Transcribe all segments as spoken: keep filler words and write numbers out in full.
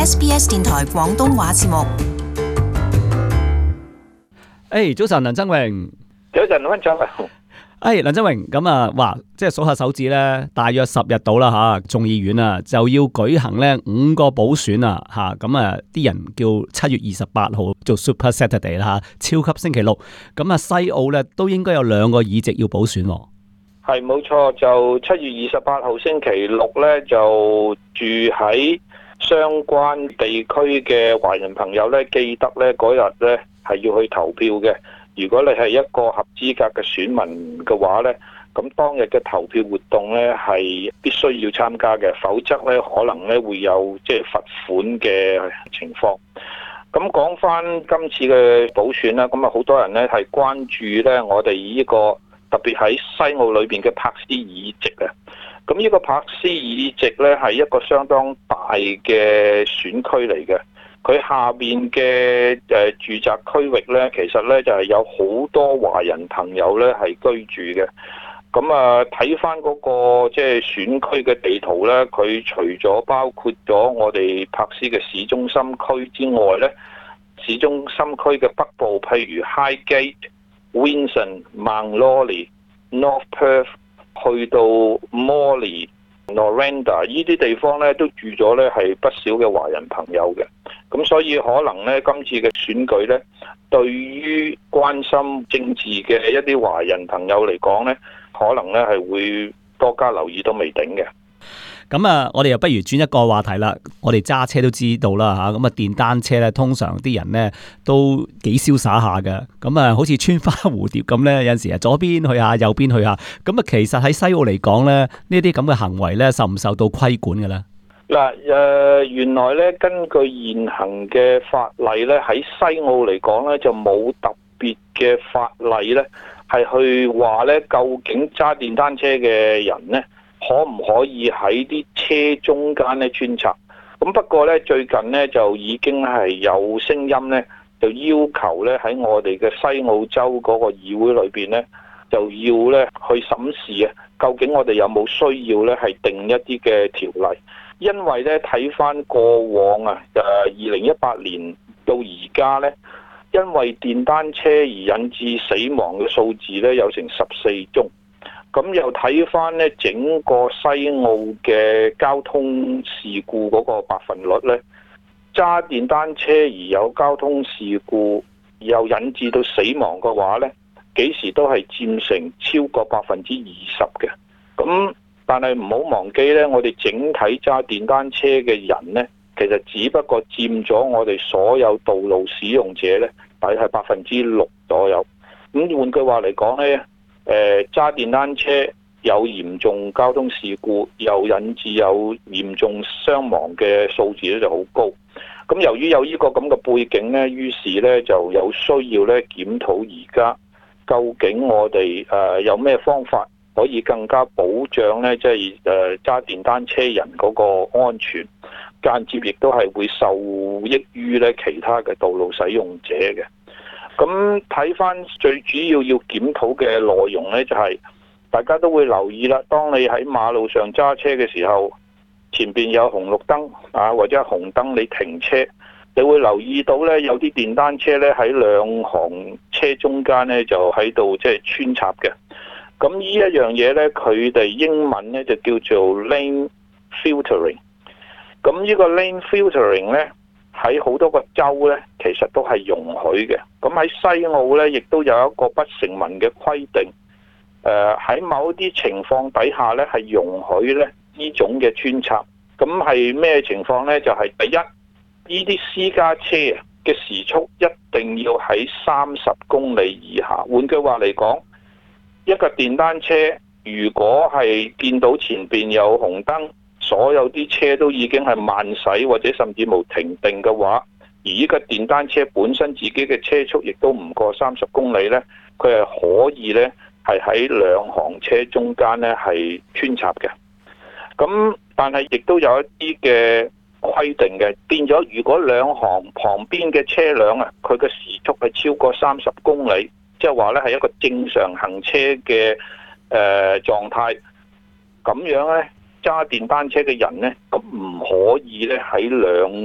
S B S 電台廣東話節目。 誒，早晨，梁增榮。 早晨，溫長。 誒，梁增榮，咁啊，哇，即係數下手指咧，大約十日到啦吓，眾議院啊就要舉行咧五個補選啊吓，咁啊啲人叫七月二十八號做 Super Saturday 啦吓，超級星期六。咁啊西澳咧都應該有兩個議席要補選。 係冇錯，就七月二十八號星期六咧，就住喺相關地區嘅華人朋友咧，記得咧嗰日咧係要去投票嘅。如果你係一個合資格嘅選民嘅話咧，咁當日嘅投票活動咧係必須要參加嘅，否則咧可能咧會有即係罰款嘅情況。咁講翻今次嘅補選啦，咁啊好多人咧係關注咧我哋呢個特別喺西澳裏邊嘅柏斯議席啊。咁呢個柏斯議席咧係一個相當大嘅選區嚟嘅。佢下邊嘅誒住宅區域咧，其實咧就係有好多華人朋友咧係居住嘅。咁啊，睇翻嗰個即係選區嘅地圖咧，佢除咗包括咗我哋柏斯嘅市中心區之外咧，市中心區嘅北部，譬如 Highgate、Winson、Mount Lawley、North Perth， 去到 Morley、Noranda 呢啲地方咧，都住咗咧係不少嘅華人朋友嘅。咁所以可能咧，今次嘅選舉咧，對於關心政治嘅一啲華人朋友嚟講咧，可能咧係會多加留意都未定嘅。 咁啊，我哋又不如轉一個話題啦。我哋揸車都知道啦吓，咁啊電單車咧，通常啲人咧都幾瀟灑下嘅。咁啊，好似穿花蝴蝶咁咧，有陣時啊左邊去下，右邊去下。咁啊，其實喺西澳嚟講咧，呢啲咁嘅行為咧，受唔受到規管嘅咧？ 嗱，誒原來咧，根據現行嘅法例咧，喺西澳嚟講咧，就冇特別嘅法例咧，係去話咧，究竟揸電單車嘅人咧，可唔可以喺啲車中間咧穿插？咁不過咧，最近咧就已經係有聲音咧，就要求咧喺我哋嘅西澳洲嗰個議會裏邊咧，就要咧去審視啊，究竟我哋有冇需要咧係定一啲嘅條例？因為咧睇翻過往啊，誒二零一八年到而家咧，因為電單車而引致死亡嘅數字咧有成十四宗。咁又睇翻咧整個西澳嘅交通事故嗰個百分率咧，揸電單車而有交通事故又引致到死亡嘅話咧，幾時都係佔成超過百分之二十嘅。咁但係唔好忘記咧，我哋整體揸電單車嘅人咧，其實只不過佔咗我哋所有道路使用者咧，大概係百分之六左右。咁換句話嚟講咧，誒揸電單車有嚴重交通事故，又引致有嚴重傷亡嘅數字咧就好高。咁由於有呢個咁嘅背景咧，於是咧就有需要咧檢討而家究竟我哋誒有咩方法可以更加保障咧，即係誒揸電單車人嗰個安全，間接亦都係會受益於咧其他嘅道路使用者嘅。咁睇翻最主要要檢討嘅內容咧，就係大家都會留意啦。當你喺馬路上揸車嘅時候，前邊有紅綠燈啊，或者係紅燈你停車，你會留意到咧有啲電單車咧喺兩行車中間咧就喺度即係穿插嘅。咁呢一樣嘢咧，佢哋英文咧就叫做 lane filtering。咁呢個 lane filtering 咧喺好多個州咧，其實都係容許嘅。咁喺西澳咧，亦都有一個不成文嘅規定。誒、呃、喺某一啲情況底下咧，係容許咧呢種嘅穿插。咁係咩情況咧？就係、是、第一，呢啲私家車嘅時速一定要喺三十公里以下。換句話嚟講，一個電單車如果係見到前邊有紅燈，所有啲車都已經係慢駛或者甚至冇停定嘅話，而呢個電單車本身自己嘅車速亦都唔過三十公里呢，佢係可以呢係喺兩行車中間呢係穿插嘅。咁但係亦都有一啲嘅規定嘅，變咗如果兩行旁邊嘅車輛啊，佢嘅時速係超過三十公里，即係話咧係一個正常行車嘅誒狀態，咁樣咧揸電單車嘅人咧，咁唔可以咧喺兩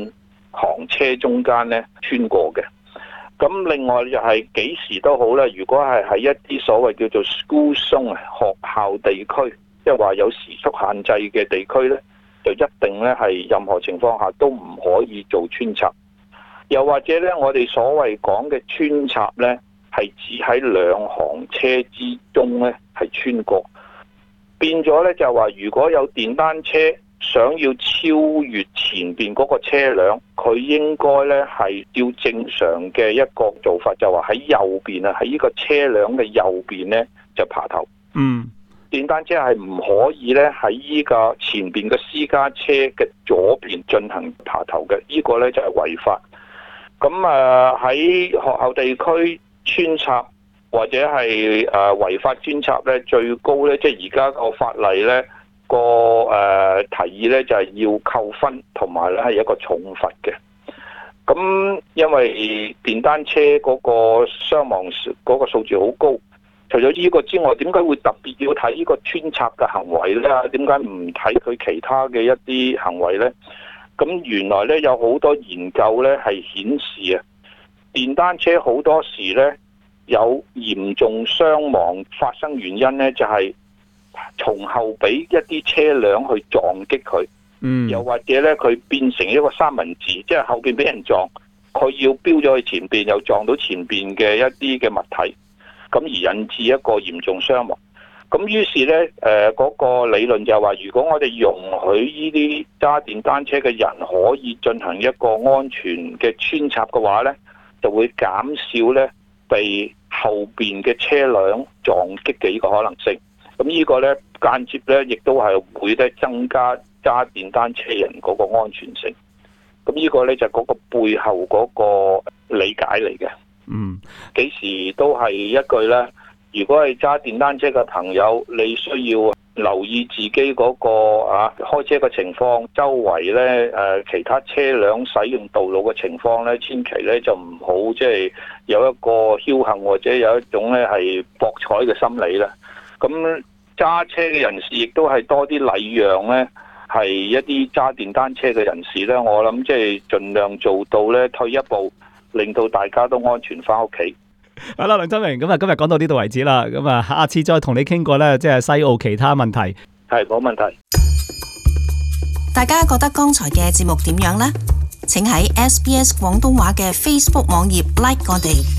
行車中間咧穿過嘅。咁另外就係幾時都好咧，如果係喺一啲所謂叫做 school zone 學校地區，即係話有時速限制嘅地區咧，就一定咧係任何情況下都唔可以做穿插。又或者咧，我哋所謂講嘅穿插咧，係指喺兩行車之中咧係穿過，變咗咧就係話，如果有電單車想要超越前邊嗰個車輛，佢應該咧係照正常嘅一個做法，就話喺右邊啊，喺呢個車輛嘅右邊咧就爬頭。 嗯， 電單車係唔可以咧喺依個前邊嘅私家車嘅左邊進行爬頭嘅，呢個咧就係違法。咁啊喺學校地區穿插或者係誒違法穿插咧，最高咧即係而家個法例咧。個誒、呃、提議咧就係、是、要扣分，同埋咧係一個重罰嘅。咁因為電單車嗰個傷亡嗰個數字好高，除咗呢個之外，點解會特別要睇呢個穿插嘅行為咧？點解唔睇佢其他嘅一啲行為咧？咁原來咧有好多研究咧係顯示啊，電單車好多時咧有嚴重傷亡發生原因咧就係、是。從後俾一啲車輛去撞擊佢，嗯，又或者咧佢變成一個三文治，即係後邊俾人撞，佢要飆咗去前邊，又撞到前邊嘅一啲嘅物體，咁而引致一個嚴重傷亡。咁於是咧，誒、呃、嗰、那個理論就係話，如果我哋容許呢啲揸電單車嘅人可以進行一個安全嘅穿插嘅話咧，就會減少咧被後邊嘅車輛撞擊嘅呢個可能性。咁呢個咧間接咧，亦都係會咧增加揸電單車人嗰個安全性。咁呢個咧就係嗰個背後嗰個理解嚟嘅。嗯，幾時都係一句咧，如果係揸電單車嘅朋友，你需要留意自己嗰個啊開車嘅情況，周圍咧誒其他車輛使用道路嘅情況咧，千祈咧就唔好即係有一個僥倖或者有一種咧係博彩嘅心理啦。咁揸車嘅人士亦都係多啲禮讓咧，係一啲揸電單車嘅人士咧，我諗即係盡量做到咧退一步，令到大家都安全翻屋企。 好啦，梁真明，咁啊今日講到呢度為止啦，咁啊下次再同你傾過咧，即係西澳其他問題。 係冇問題。 大家覺得剛才嘅節目點樣呢？請喺 S B S 廣東話嘅 Facebook 網頁 like 我哋。